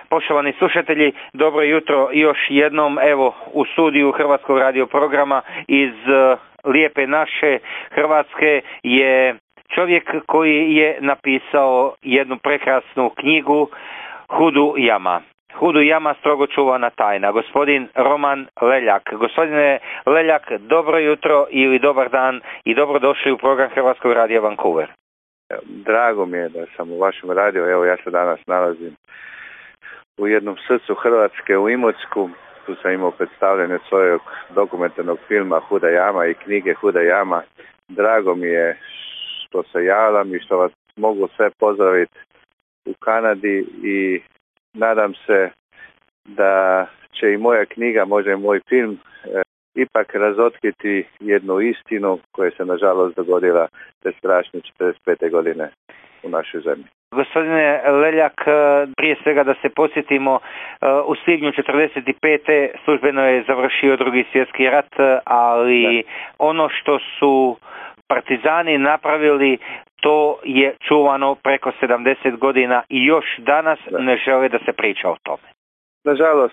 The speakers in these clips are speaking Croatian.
Poštovani slušatelji, dobro jutro još jednom, evo u studiju Hrvatskog radio programa iz lijepe naše Hrvatske je čovjek koji je napisao jednu prekrasnu knjigu Hudu Jama. Hudu Jama, strogo čuvana tajna. Gospodin Roman Leljak. Gospodine Leljak, dobro jutro ili dobar dan i dobrodošli u program Hrvatskog radija Vancouver. Drago mi je da sam u vašem radiju. Evo, ja se danas nalazim u jednom srcu Hrvatske, u Imotsku. Tu sam imao predstavljanje svojeg dokumentarnog filma Huda Jama i knjige Huda Jama. Drago mi je što se javljam i što vas mogu sve pozdraviti u Kanadi i nadam se da će i moja knjiga, možda i moj film, ipak razotkriti jednu istinu koja se nažalost dogodila te strašne 45. godine u našoj zemlji. Gospodine Leljak, prije svega da se podsjetimo, u svibnju 45. službeno je završio Drugi svjetski rat, ali ono što su partizani napravili, to je čuvano preko 70 godina i još danas ne žele da se priča o tome. Nažalost,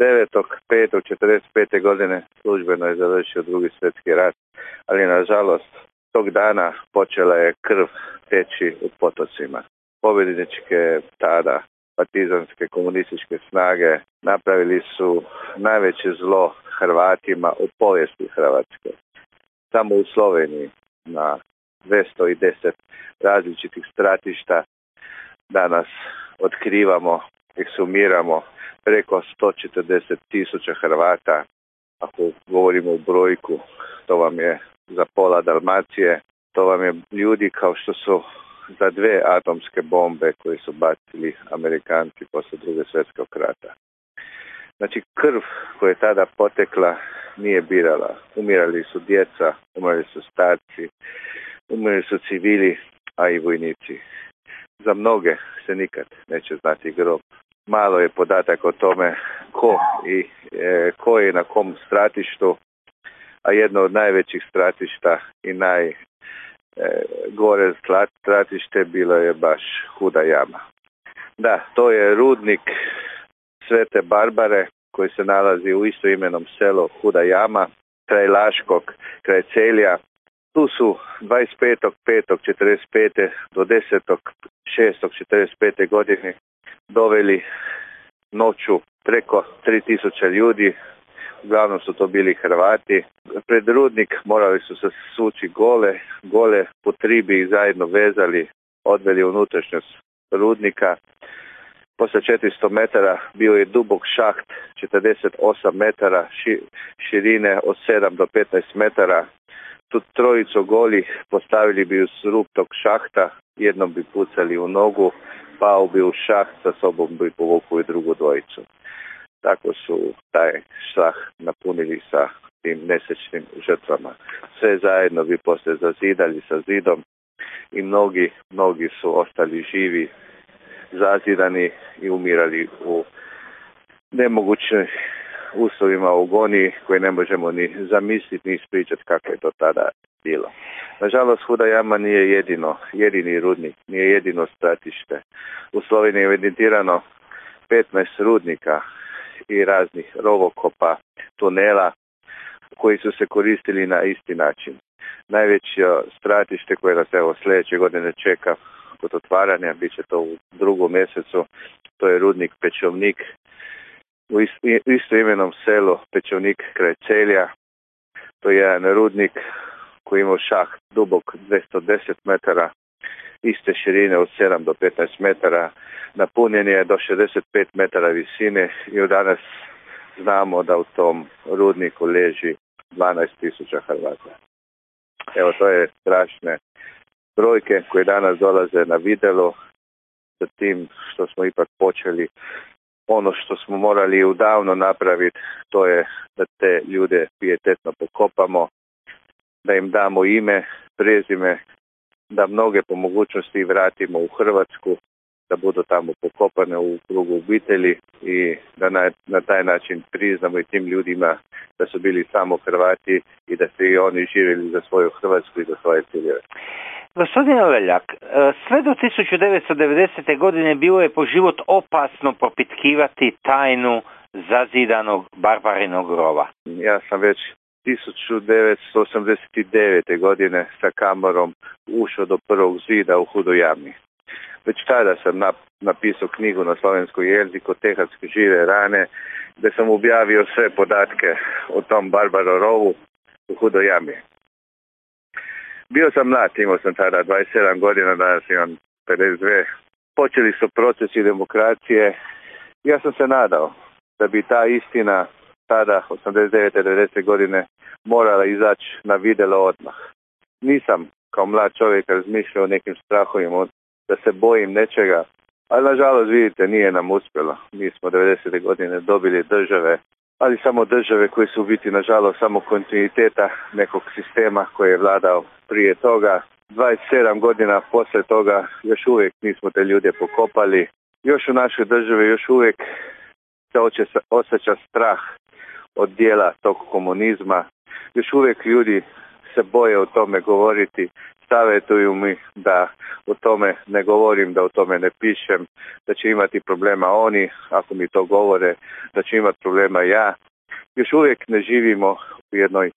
9.5.45. godine službeno je završio Drugi svjetski rat, ali nažalost tog dana počela je krv teći u potocima. Pobjedničke tada partizanske komunističke snage napravili su najveće zlo Hrvatima u povijesti Hrvatske. Samo u Sloveniji na 210 različitih stratišta danas otkrivamo, eksumiramo preko 140.000 Hrvata. Ako govorimo u brojku, to vam je za pola Dalmacije, to vam je ljudi kao što su za 2 atomske bombe koje su bacili Amerikanci poslije Drugog svjetskog rata. Znači, krv koja je tada potekla nije birala. Umirali su djeca, umirali su starci, umirali su civili, a i vojnici. Za mnoge se nikad neće znati grob. Malo je podatak o tome ko je na kom stratištu, a jedno od najvećih stratišta i gore stratište bilo je baš Huda Jama. Da, to je rudnik Svete Barbare koji se nalazi u istoimenom selu Huda Jama, kraj Laškog, kraj Celja. Tu su 25.5.45. do 10.6.45. godine doveli noću preko 3000 ljudi. Uglavnom su to bili Hrvati. Pred rudnik morali su se sući gole po tribi i zajedno vezali, odveli unutrašnjost rudnika. Poslije 400 metara bio je dubok šaht 48 metara, širine od 7 do 15 metara. Tu trojicu goli postavili bi uz rub tog šahta, jednom bi pucali u nogu, pao bi u šaht, sa sobom bi povukli drugu dvojicu. Tako su taj šah napunili sa tim nesečnim žrtvama. Sve zajedno bi poslije zazidali sa zidom i mnogi su ostali živi, zazidani i umirali u nemogućim uslovima u agoniji koje ne možemo ni zamisliti ni ispričati kako je to tada bilo. Nažalost, Huda Jama nije jedini rudnik, nije jedino stratište. U Sloveniji je evidentirano 15 rudnika i raznih rovokopa, tunela koji su se koristili na isti način. Najveće stratište koje nas evo sljedeće godine čeka kod otvaranja, bit će to u 2. mjesecu, to je rudnik Pečovnik u istoimenom selu Pečovnik kraj Celja. To je jedan rudnik koji ima šaht dubok 210 metara, iste širine od 7 do 15 metara, napunjen je do 65 metara visine i danas znamo da u tom rudniku leži 12.000 Hrvata. Evo, to je strašne brojke koje danas dolaze na vidjelo sa tim što smo ipak počeli. Ono što smo morali udavno napraviti, to je da te ljude pijetetno pokopamo, da im damo ime, prezime, da mnoge po mogućnosti vratimo u Hrvatsku, da budu tamo pokopane u krugu obitelji i da na taj način priznamo i tim ljudima da su bili samo Hrvati i da su i oni živjeli za svoju Hrvatsku i za svoje ciljeve. Gospodine Leljak, sve do 1990. godine bilo je po život opasno propitkivati tajnu zazidanog Barbarinog rova. Ja sam već 1989. godine sa kamerom ušao do prvog zida u Hudoj Jami. Već tada sam napisao knjigu na slovenskom jeziku Tehatske žive rane, gdje sam objavio sve podatke o tom Barbarovom rovu u Hudoj Jami. Bio sam mlad, imao sam tada 27 godina, danas imam 52. Počeli su procesi demokracije. Ja sam se nadao da bi ta istina tada, 89-90 godine, morala izaći na vidjelo odmah. Nisam kao mlad čovjek razmišljao o nekim strahovima, da se bojim nečega, ali nažalost vidite nije nam uspjelo. Mi smo 90. godine dobili države, ali samo države koje su u biti nažalost samo kontinuiteta nekog sistema koji je vladao prije toga. 27 godina poslije toga još uvijek nismo te ljude pokopali. Još u našoj državi još uvijek se osjeća strah od dijela tog komunizma. Još uvijek ljudi se boje o tome govoriti, savjetuju mi da o tome ne govorim, da o tome ne pišem, da će imati problema oni, ako mi to govore, da će imati problema ja. Još uvijek ne živimo u jednoj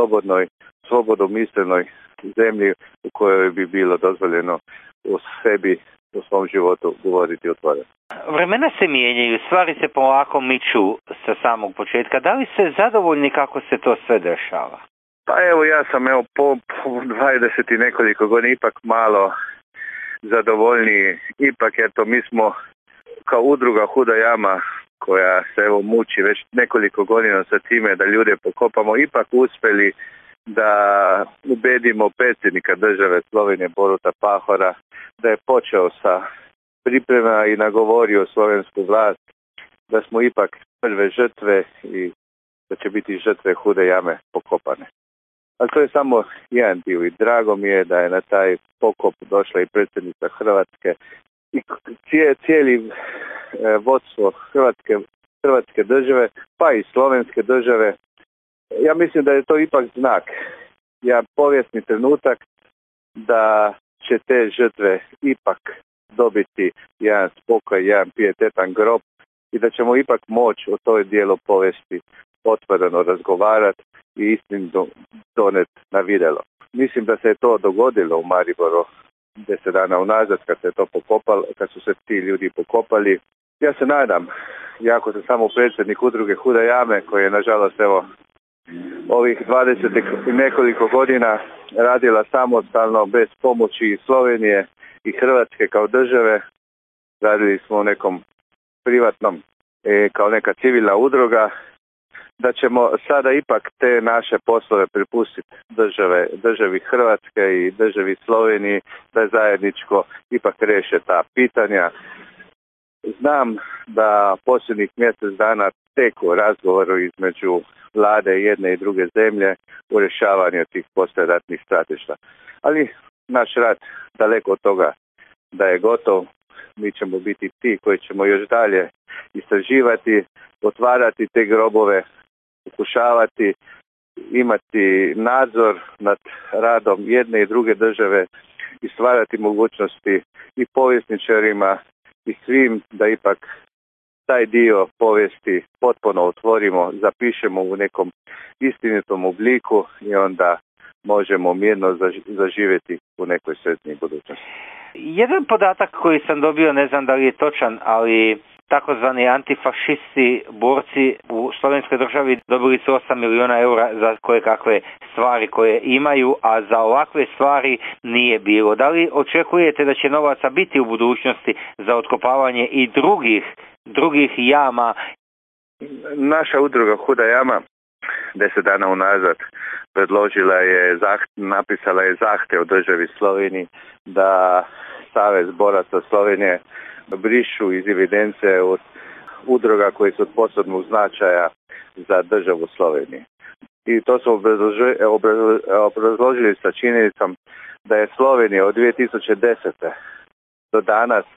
slobodomislenoj zemlji u kojoj bi bilo dozvoljeno u sebi, u svom životu govoriti otvoreno. Vremena se mijenjaju, stvari se polako miču sa samog početka. Da li ste zadovoljni kako se to sve dešava? Pa evo, ja sam po 20 i nekoliko godina ipak malo zadovoljniji. Ipak eto, mi smo kao udruga Huda Jama, koja se evo muči već nekoliko godina sa time da ljude pokopamo, ipak uspjeli da ubedimo predsjednika države Slovenije Boruta Pahora da je počeo sa priprema i nagovorio slovensku vlast da smo ipak prve žrtve i da će biti žrtve Hude Jame pokopane. Ali to je samo jedan dio i drago mi je da je na taj pokop došla i predsjednica Hrvatske i cijeli vodstvo Hrvatske države, pa i slovenske države. Ja mislim da je to ipak znak, jedan povijesni trenutak da će te žrtve ipak dobiti jedan spokoj, jedan pijetetan grob i da ćemo ipak moći o toj dijelu povijesti otvoreno razgovarati i istinu doneti na vidjelo. Mislim da se je to dogodilo u Mariboru 10 dana unazad kad su se ti ljudi pokopali. Ja se nadam, jako sam samo predsjednik udruge Huda Jame, koji je nažalost evo ovih 20 i nekoliko godina radila samostalno bez pomoći Slovenije i Hrvatske kao države. Radili smo u nekom privatnom, kao neka civilna udruga, da ćemo sada ipak te naše poslove prepustiti državi Hrvatske i državi Sloveniji da zajedničko ipak reše ta pitanja. Znam da posljednjih mjesec dana teku razgovoru između vlade jedne i druge zemlje u rješavanju tih poslijeratnih stratišta. Ali naš rat daleko od toga da je gotov. Mi ćemo biti ti koji ćemo još dalje istraživati, otvarati te grobove, pokušavati imati nadzor nad radom jedne i druge države i stvarati mogućnosti i povjesničarima i svim da ipak taj dio povijesti potpuno otvorimo, zapišemo u nekom istinitom obliku i onda možemo mirno zaživjeti u nekoj sretnijoj budućnosti. Jedan podatak koji sam dobio, ne znam da li je točan, ali takozvani antifašisti, borci u slovenskoj državi dobili su 8 milijuna eura za koje kakve stvari koje imaju, a za ovakve stvari nije bilo. Da li očekujete da će novaca biti u budućnosti za otkopavanje i drugih jama? Naša udruga Huda Jama 10 dana unazad napisala je zahtjev državi Sloveniji da Savez boraca Slovenije brišu iz evidencije od udruga koji su od posebnog značaja za državu Slovenije. I to su obrazložili sa činjenicom da je Slovenija od 2010. do danas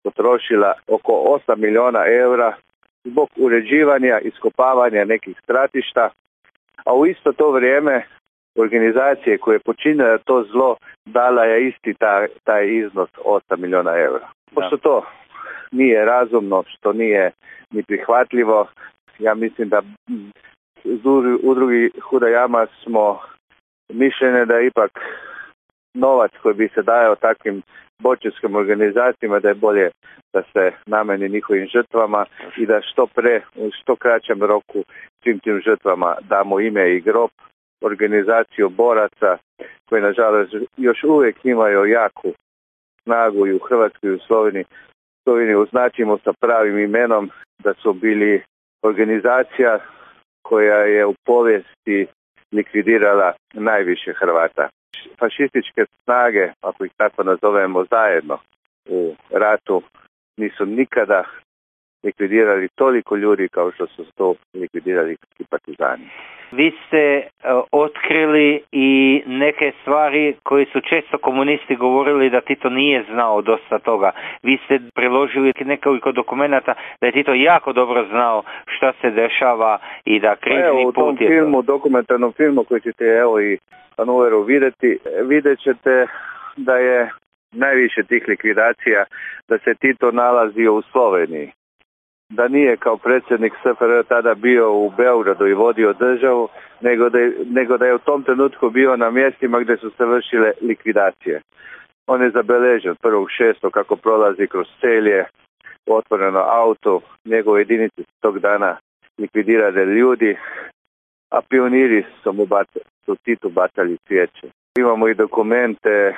potrošila oko 8 milijuna eura zbog uređivanja, iskopavanja nekih stratišta, a u isto to vrijeme organizacije koje počinile to zlo dala je isti taj iznos 8 milijuna eura. Pošto to nije razumno, što nije ni prihvatljivo, ja mislim da udrugi Huda jama smo mišljene da ipak novac koji bi se dajao takvim boćarskim organizacijama da je bolje da se nameni njihovim žrtvama i da u što kraćem roku svim tim žrtvama damo ime i grob, organizaciju boraca koji nažalost još uvijek imaju jaku snagu i u Hrvatskoj i u Sloveniji označimo sa pravim imenom, da su bili organizacija koja je u povijesti likvidirala najviše Hrvata. Fašističke snage, ako ih tako nazovemo, zajedno u ratu nisu nikada likvidirali toliko ljudi kao što su to likvidirali partizani. Vi ste otkrili i neke stvari koje su često komunisti govorili da Tito nije znao dosta toga. Vi ste priložili nekoliko dokumenata da je Tito jako dobro znao šta se dešava i da križni put je filmu, dokumentarnom filmu koji ćete i na Noveru vidjet ćete da je najviše tih likvidacija, da se Tito nalazio u Sloveniji. Da nije kao predsjednik SFRJ tada bio u Beogradu i vodio državu, nego da je u tom trenutku bio na mjestima gdje su se vršile likvidacije. On je zabeležen 1.6. kako prolazi kroz Celje, otvoreno auto, njegove jedinice tog dana likvidirane ljudi, a pioniri su Titu bacali cvijeće. Imamo i dokumente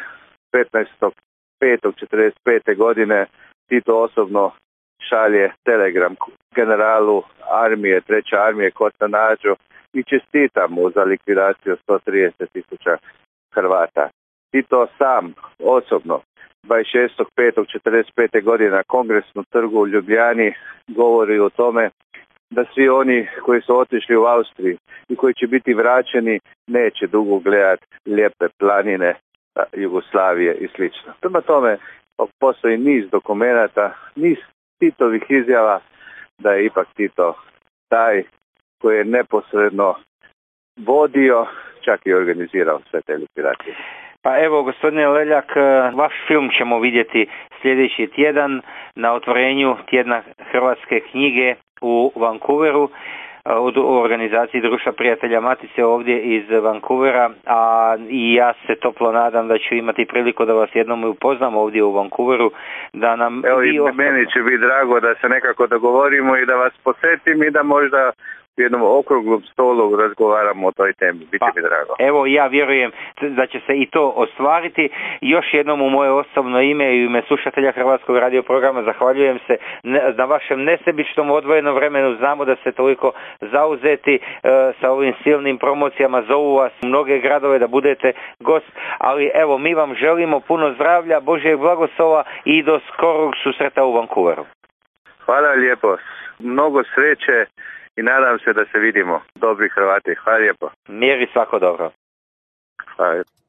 15.5.1945. godine Tito osobno šalje telegram generalu armije, 3. armije Kostanađu i čestita mu za likvidaciju 130.000 Hrvata. Tito sam osobno 26.5.1945. godine na Kongresnom trgu u Ljubljani govori o tome da svi oni koji su otišli u Austriju i koji će biti vraćeni neće dugo gledati lijepe planine Jugoslavije i sl. Prema tome postoji niz dokumenata, niz Titovih izjava da je ipak Tito taj koji je neposredno vodio, čak i organizirao sve te likvidacije. Pa evo, gospodine Leljak, vaš film ćemo vidjeti sljedeći tjedan na otvorenju tjedna hrvatske knjige u Vancouveru u organizaciji Društva prijatelja Matice ovdje iz Vancouvera, a i ja se toplo nadam da ću imati priliku da vas jednom upoznam ovdje u Vancouveru, da nam... Evo i meni će biti drago da se nekako dogovorimo i da vas posjetim i da možda u jednom okruglom stolu razgovaramo o toj temi. Biće mi drago. Evo, ja vjerujem da će se i to ostvariti. Još jednom u moje osobno ime i u ime slušatelja Hrvatskog radio programa zahvaljujem se na vašem nesebičnom odvojenom vremenu. Znamo da ste toliko zauzeti sa ovim silnim promocijama, zovu vas u mnoge gradove da budete gost, ali evo, mi vam želimo puno zdravlja, Božjeg blagoslova i do skorog susreta u Vancouveru. Hvala lijepo. Mnogo sreće i nadam se da se vidimo. Dobri Hrvati. Hvala lijepo. Mir i svako dobro. Hvala.